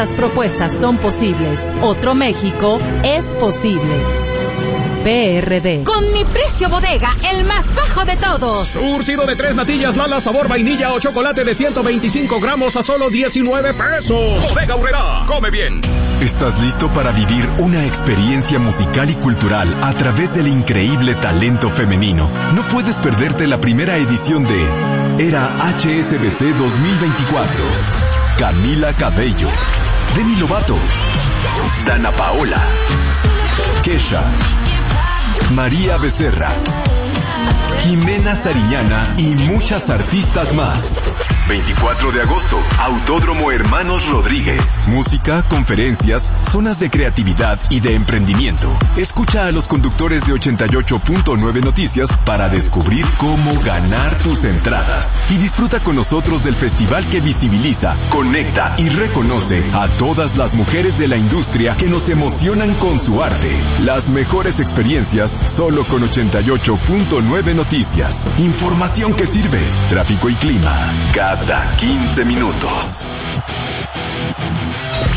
Las propuestas son posibles. Otro México es posible. PRD. Con mi precio bodega, el más bajo de todos. Surtido de 3 natillas Lala sabor vainilla o chocolate de 125 gramos a solo 19 pesos. Bodega Aurrerá, come bien. ¿Estás listo para vivir una experiencia musical y cultural a través del increíble talento femenino? No puedes perderte la primera edición de Era HSBC 2024. Camila Cabello, Demi Lovato, Dana Paola, Kesha, María Becerra, Jimena Sariñana y muchas artistas más. 24 de agosto, Autódromo Hermanos Rodríguez. Música, conferencias, zonas de creatividad y de emprendimiento. Escucha a los conductores de 88.9 Noticias para descubrir cómo ganar tus entradas. Y disfruta con nosotros del festival que visibiliza, conecta y reconoce a todas las mujeres de la industria que nos emocionan con su arte. Las mejores experiencias solo con 88.9 Noticias. Información que sirve. Tráfico y clima. Cada 15 minutos.